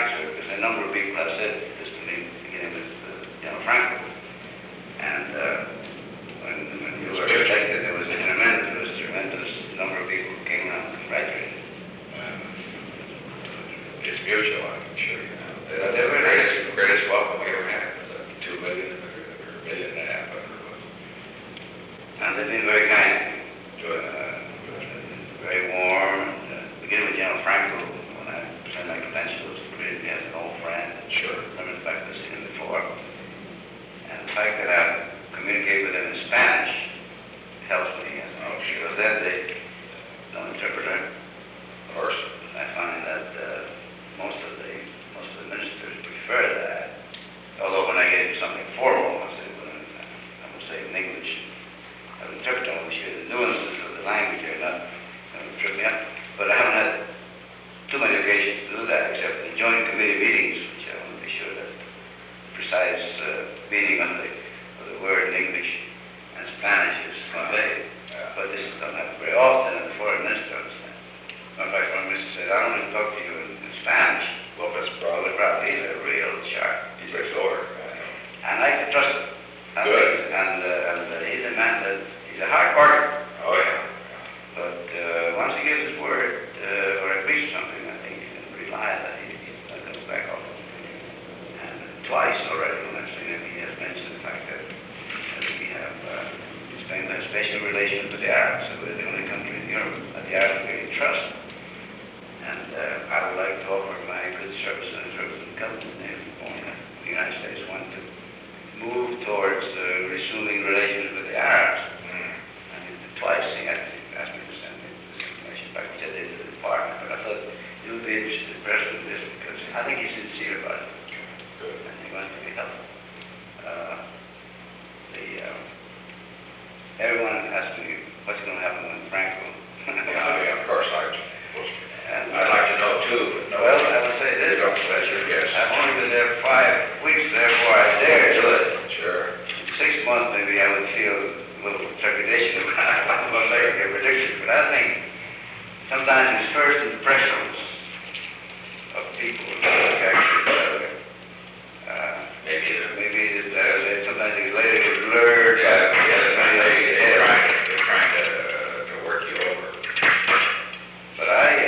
reaction to it, because a number of people have said this to me, beginning with General Franco. And when you were elected, there was a tremendous number of people who came around and congratulated. It's mutual, I'm sure. They were the greatest welcome we ever had. Was 2 million or $1.5 million, whatever it was. And they've been very kind. Very warm. And beginning with General Franco, when I sent my credentials, greeted me as an old friend. Sure. Never in fact I've seen him before. And the fact that I communicate with him in Spanish helps me. Because then they no interpreter. Of course. I find that most of the ministers prefer that. Although when I get something formal, I would say in English, I would interpret them. We share the nuances of the language here, not trip me up. But I haven't had too many occasions to do that, except in joint committee meetings, which I want to be sure that the precise meaning of the word in English and Spanish is conveyed. But this is done very often, and the foreign minister understands. In fact, foreign minister said, I don't want to talk to you in Spanish. Well, that's Brother, he's a real sharp. He's a sword. And I can trust him. Good. And he's a man that, he's a hard worker. Oh, yeah. But once he gives his word, or agrees to something, I think you can rely that he's not going to back off. And twice already, when I've seen him, he has mentioned the fact that we have Spain has special relations with the Arabs. So we're the only country in Europe that the Arabs really trust. And I would like to offer my good services and government if the United States want to move towards resuming relations with the Arabs. And twice he asked me to send me this information back, which I did to the department. But I thought you would be interested in press with this because I think he's sincere about it. Good. And he wants to be helpful. Everyone asks me what's going to happen when Franco. Yeah, of course. And I'd like to know too. But no, well, I will say this. Yes. I've only been there 5 weeks, therefore I dare do it. Sure. In 6 months, maybe I would feel a little trepidation about making a prediction. But I think sometimes it's first impressions of people that actually maybe sometimes it's later get blurred. They're trying to work you over. But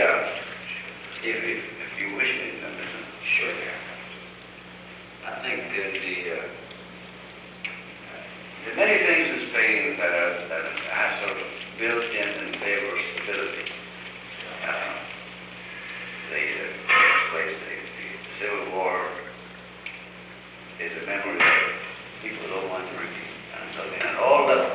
if you wish me to listen, Sure. I think that there are many things in Spain that are sort of built in favor of stability. The Civil War is a memory that people don't want to repeat. And so at all levels,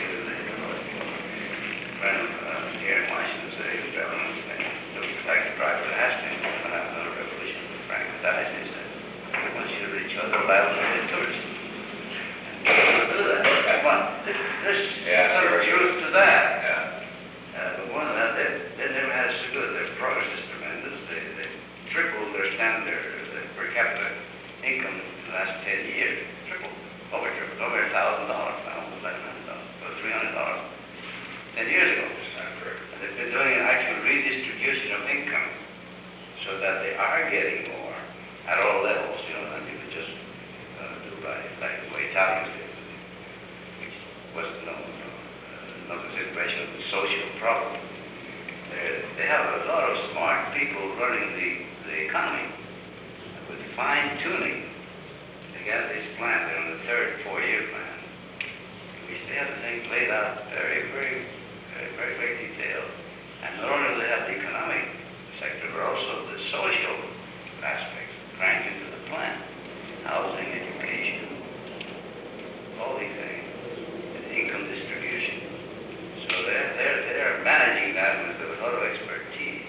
here in Washington State, looks like the private has been when I was on a revolution with Frank Dice. They said, we want you to reach other levels of tourists. And do that. There's sort of truth to that. But more than that, they never had so good. Their progress is tremendous. They tripled their standard, their per capita income in the last 10 years. Tripled. Over $1,000 now, over $300 10 years ago. And they've been doing an actual redistribution of income so that they are getting more at all levels, than you could just do like the way Italians did, which wasn't no consideration of the social problem. They have a lot of smart people running the economy with fine-tuning. They got this plan, they're on the 3rd, 4-year plan, which they have the thing laid out very detailed. And not only do they have the economic sector, but also the social aspects cranked into the plan. Housing, education, all these things, and income distribution. So they're managing that with a lot of expertise.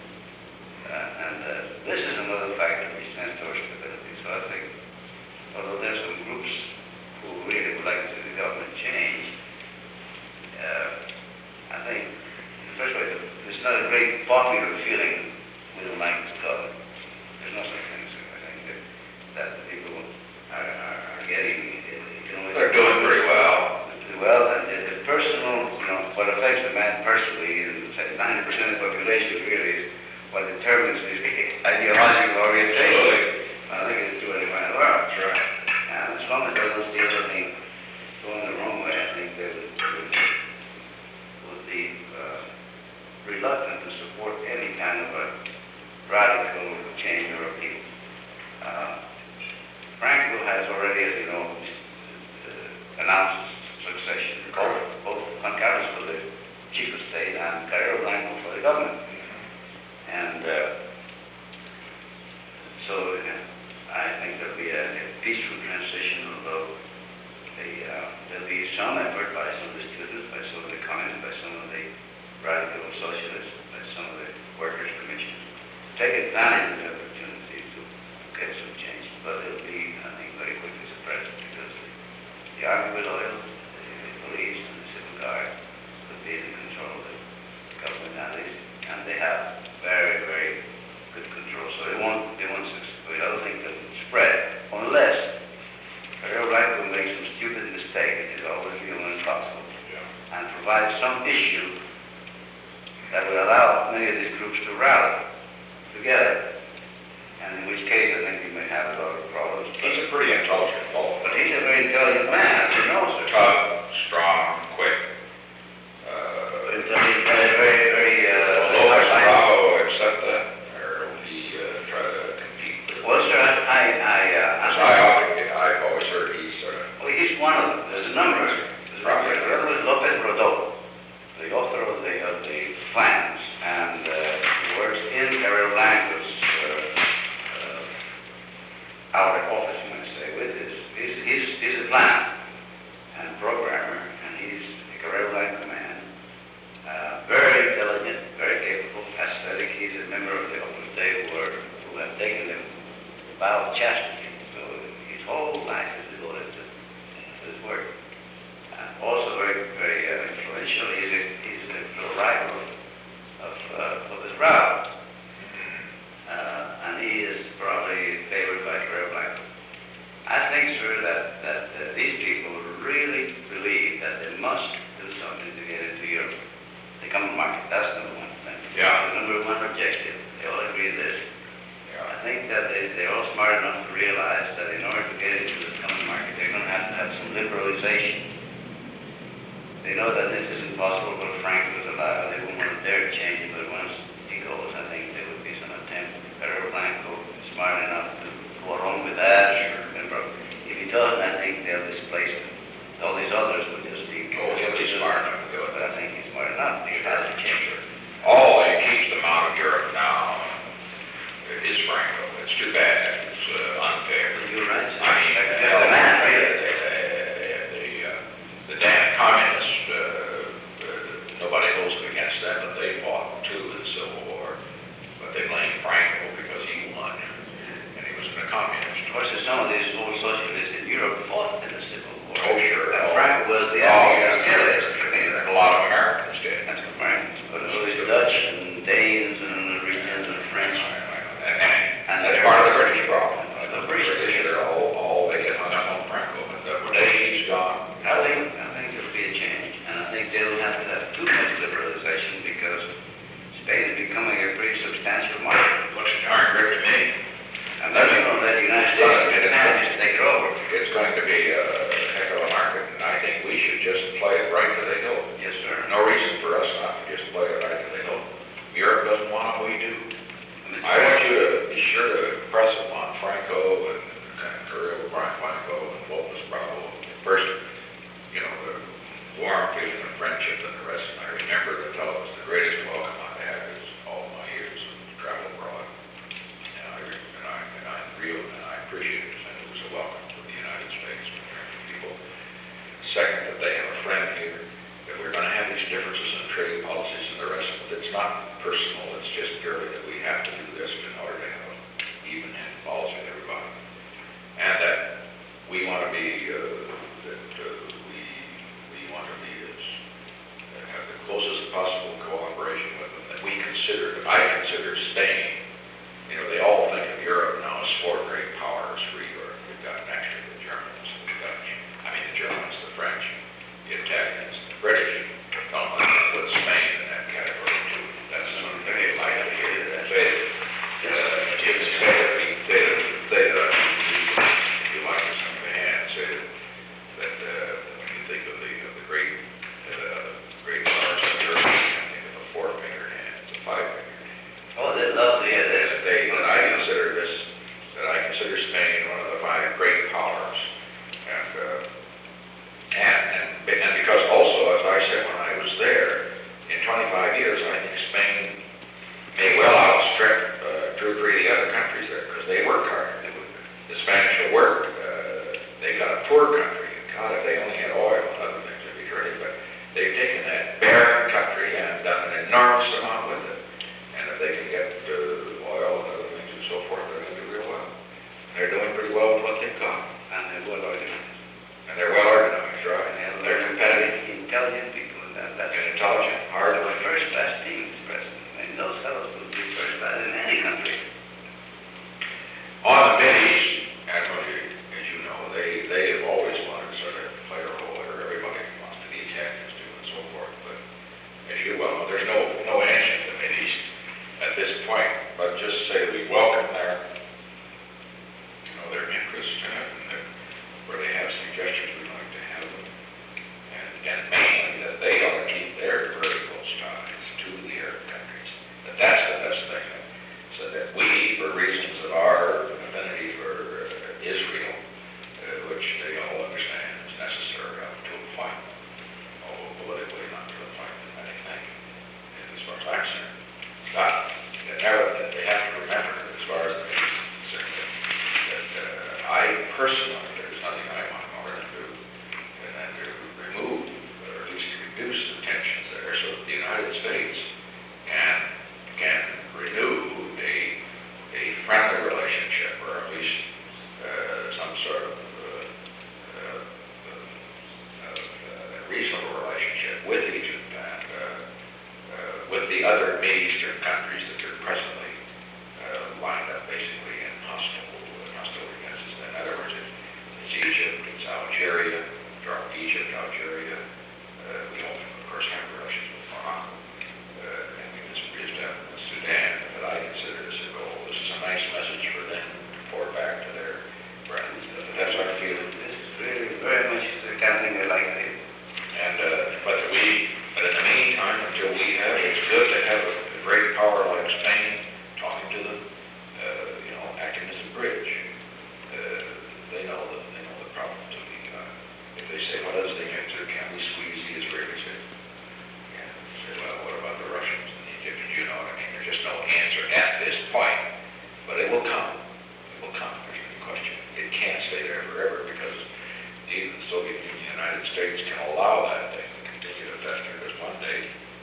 This is another factor which tends towards stability. So I think, although there's some groups who really would like to see the government change, I think, in the first place, it's not a great popular feeling we don't like this government. There's no such think there'll be a peaceful transition, although there'll be some effort by some of the students, by some of the communists, by some of the radical socialists, by some of the workers' commission, to take advantage of the opportunity to get some change. But it'll be, I think, very quickly suppressed because the army will oil, the police and the civil guard will be in control of the government and they have very, very good control. So they won't succeed. I don't think they'll spread unless Carrero Blanco will make some stupid mistake, it is always human possible, and provide some issue that will allow many of these groups to rally together. And in which case I think we may have a lot of problems. He's a pretty intelligent fellow. But he's a very intelligent man, as you know, sir. Tough, strong, quick. But he's very, Will Bravo accept that, or will he try to compete with it? well, sir, I've always heard he's one of them. There's a number of them. The other is Lopez Rodó, the author of the plans, and he works in Carrero Blanco's outer office, you might say, with this. He's a planner and programmer, and he's a Carrero Blanco man. Very intelligent, very capable, aesthetic. He's a member of the Opus Dei who have taken the vow of chastity. So his whole life is devoted to his work. Also very, very influential. He's a rival of his Rao. And he is probably favored by Carrero Blanco. I think, sir, that these people really believe that they must do something to get into Europe. The common market, that's number one thing. Yeah. The number one objective. They all agree with this. Yeah. I think that they're all smart enough to realize that in order to get into the common market, they're going to have some liberalization. They know that this isn't possible, but Frank was alive, and they won't want to dare change it, but once he goes, I think there would be some attempt. Carrero Blanco is smart enough to go along with that. Remember, if he doesn't, I think they'll displace him. All these others will just be... Oh, he'll be smart enough to do it. But I think he's smart enough. He has a change. All that keeps them out of Europe now is Franco. It's too bad. It's unfair. You're right, sir. I mean, the man, really. the damn communists, nobody holds it against them, but they fought too in the Civil War. But they blame Franco because he won, and he was a communist. Of course, some of these old socialists in Europe fought in the Civil War. Oh, sure. And Franco was the enemy. enemy. Still is. A lot of Americans did. That's Americans. But it was the Dutch and Danes and the Norwegians and the French. And that's part of the British problem. The The British. British are all they get hung up on Franco. But the day he's gone, I think there'll be a change. And I think they'll have to have too much liberalization because Spain is becoming a pretty substantial market. looks darn good to me. And that's you know that the United States can't just take it over. It's going to be a heck of a market, and I think we should just play it right to the hill. Yes, sir. No reason for us not to just play it right to the hill. Europe doesn't want it, we do. Mr. I want you to be sure to press upon Franco and Carrero Blanco and Lopez Bravo. First, the warm feeling of friendship and the rest. And I remember the fellows, the greatest welcome I've had is all my years of travel abroad. And I appreciate it, and it was a welcome to the United States from American people. Second, that they have a friend here, that we're going to have these differences in trade policies and the rest of it. It's not personal, it's just purely that we have to do this in order to have an even policy with everybody. And that we want to be, we want to be have the closest possible cooperation with them. That I consider Spain. They all think of Europe now as four great powers for Europe. We've got actually the Germans, the Dutch, the Germans, the French, the Italians, the British. Don't let me put Spain in that category too. That's something they like to hear that. You like to some hand say that when you think of the great powers of Europe, you think of a four-fingered hand, it's a five-fingered hand. Oh, they love to hear this. I consider Spain one of the five great powers, and because also, as I said when I was there, in 25 years, I think Spain may well outstrip 2 or 3 of the other countries there because they work hard. The Spanish personally, there's nothing I want more than to remove, or at least reduce the tensions there, so that the United States can renew a friendly relationship, or at least some sort of reasonable relationship with Egypt and with the other Middle Eastern countries that are presently lined up basically in hostility against us. In other words, it's Egypt, it's Algeria, Egypt, Algeria. We also, of course, have relations with Morocco, and we just have Sudan. But I consider this a goal. This is a nice message for them to report back to their friends. That's our feeling. This is very, very much the kind of thing they like to do. And but in the meantime, until we have, it's good to have a great power like Spain talking to them, acting as a bridge. They know the problems that we got. If they say, what is the answer? Can we squeeze the Israelis in? Yeah. Say, well, what about the Russians and the Egyptians? You know what I mean? There's just no answer at this point, but it will come. It will come. There's no question. It can't stay there forever because even the Soviet Union, the United States can allow that thing to continue to fester, because one day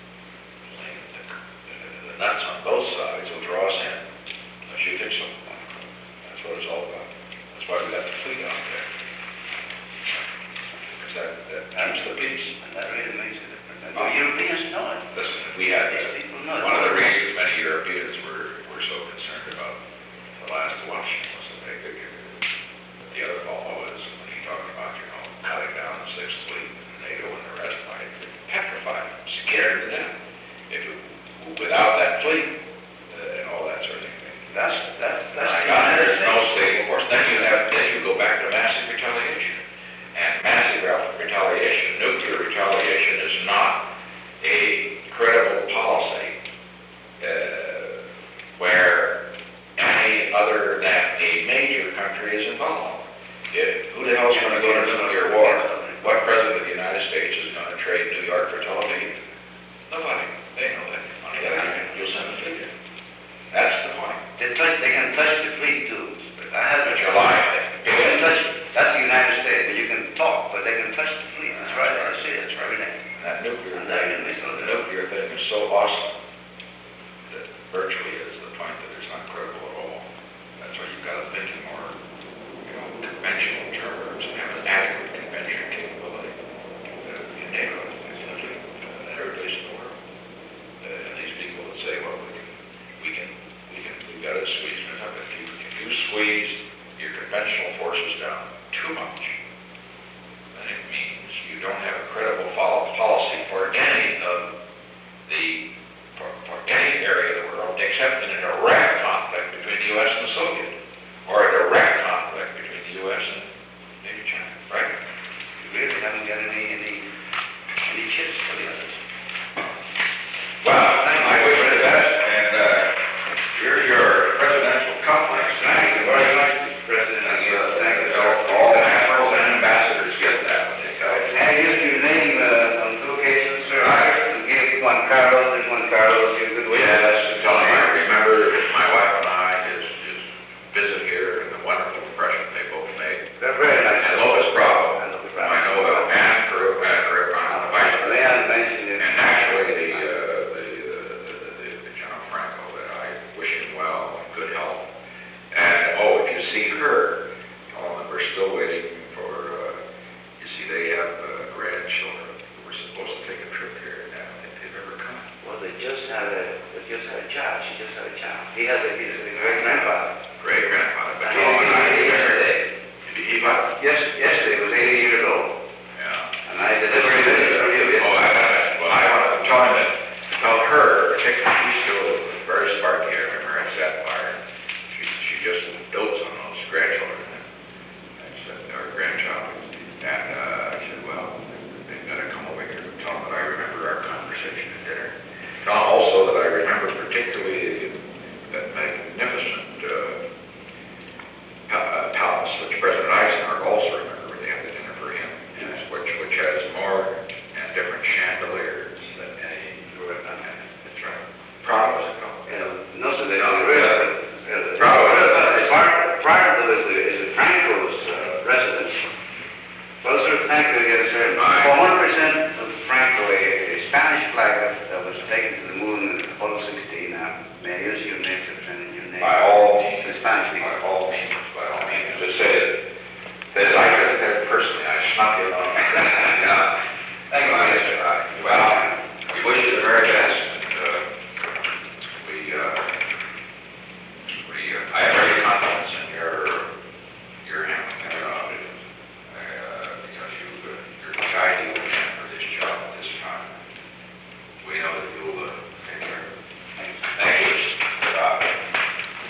the nuts on both sides will draw us in. Don't you think so? That's what it's all about. That's why we got the fleet out there. Because that keeps the peace. And that really makes a difference. And the Europeans know it. Listen, we had These people know it. one of the reasons many Europeans were so concerned about the last election was that they could get the other ball was when he talked about, cutting down the Sixth Fleet, NATO and the rest might be petrified, scared to death. Without that fleet and all that sort of thing. That's My God, there's no stable force. Then you go back to massive retaliation. And massive retaliation, nuclear retaliation is not a credible policy where any other than a major country is involved. Who the hell is going to go to nuclear war? What president of the United States is going to trade New York for Tel Aviv? Nobody. They know that. On the other hand, you'll send a fleet in. That's the point. They can touch the fleet too. But I have But you're lying. They can touch it. That's the United States. But you can talk, but they can touch the fleet. That's right. I see it. That's right. That nuclear thing is so awesome that virtually is the point that it's not credible at all. That's why you've got to think in more, conventional terms and have an adequate convention capability. In NATO, in every place in the world. And these people that say, well, we've got to squeeze it up. If you squeeze your conventional forces down too much, then it means you don't have a credible policy for any of for any area of the world, except in a direct conflict between the U.S. and the Soviet, or a direct conflict between the U.S. and maybe China, right? You really haven't got any chips for the others. Well, I wish you the best, and your presidential complex. Thank you very much, Mr. President. Thank you. All the admirals and ambassadors get that when they go. And just to name on two occasions, sir, I give Juan Carlos your good wishes. Yes, tell him I remember my wife and I, his visit here and the wonderful impression they both made. They're very nice. And Lopez Bravo. And Lopez Bravo. I know about Ann Peru, the vice president. Leon mentioned it. And naturally, the General Franco, that I wish him well and good health. And, if you see her,